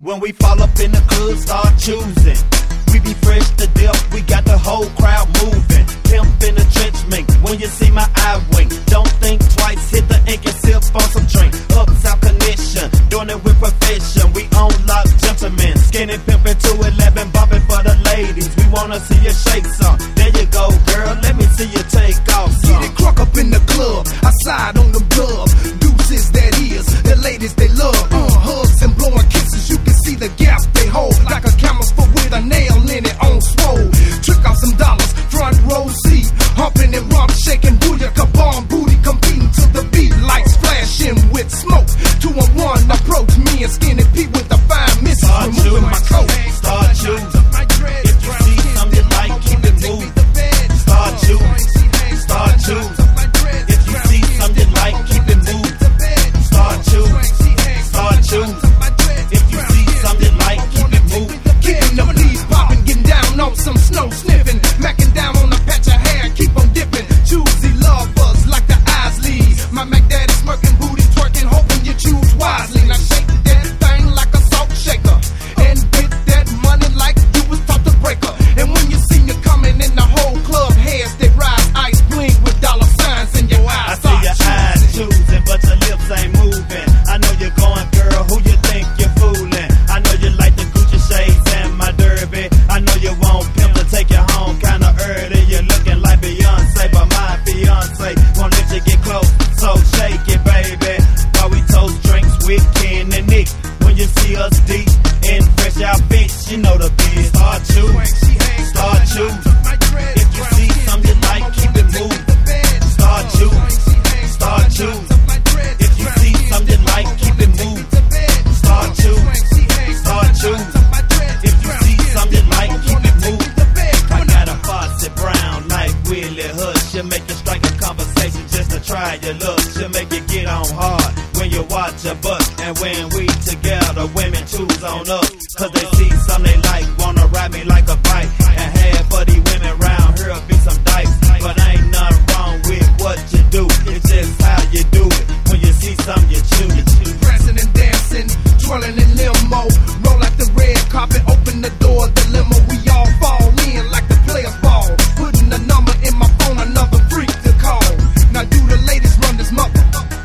When we fall up in the club, start choosing. We be fresh to death, we got the whole crowd moving. Pimp in the trench mink, when you see my eye wink. Don't think twice, hit the ink and sip on some drink. Up-south connection, doing it with profession. We on lock, gentlemen. Skinny pimpin' 211, bumping for the ladies. We wanna see you shake some. There you go, girl, let me see you take off some. Get it crunk up in the club, I slide on them dub. Deuces that is, the ladies they love. Hugs and blowing kisses, you can see the gap they hold. Like a camel's foot with a nail in it on swole. Trick off some dollars, front row seat. Humping and rump, shaking booyaka bomb booty. Competing to the beat, lights flashing with smoke. 2-on-1, approach me and Skinny Pete with the fine missus. Removing my coat. Start choosing. If you see something you like, keep it moving. Start choosing. Start choosing. If you see something you like, keep it moving. Start choosing. Start choosing. If you see something you like, keep it moving. Keeping the leaves popping, getting down on some snow sniffing. Macking down on a patch of hair, keep on dipping. Choosy lovers like the eyes lead. My Mac Daddy smirking, booty twerking, hoping you choose wisely. Now shake that thing like a salt shaker, and get that money like you was taught to break her. And when you see you coming in the whole club, heads they rise, ice blink with dollar signs in your eyes. I see your eyes choosing, but your lips ain't moving. I know you're going, girl, who you think you're fooling? I know you like the Gucci shades and my derby. I know you want pimp to take you home kinda early. You're looking like Beyonce, but my fiance won't let you get close. So shake it, baby, while we toast drinks with Ken and Nick. When you see us deep in fresh outfits, you know the biz. Start choosing, start choosing. If you see something you like, keep it moving. Start choosing, start choosing. If you see something you like, keep it moving. Start choosing, start choosing. If you see something you like, keep it moving. I got a faucet brown like Willie Hood. She'll make you strike a conversation just to try your look. She'll make you get on hard when you watch a buck. And when we together, women choose on us. Cause they see something they like, wanna ride me like a bike. And half of these women round here be some dice. But ain't nothing wrong with what you do. It's just how you do it. When you see something you choose. Prancing and dancing, twirling in limo. Roll out the red carpet, open the door of the limo. We all fall in like the players ball. Putting a number in my phone, another freak to call. Now do the ladies run this mother?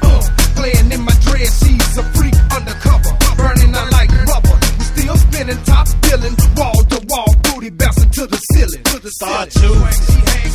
Playing in my dress, she's a freak undercover. Burning her like rubber. We still spinning, top billing, wall to wall, booty bouncing to the ceiling. Start choosing.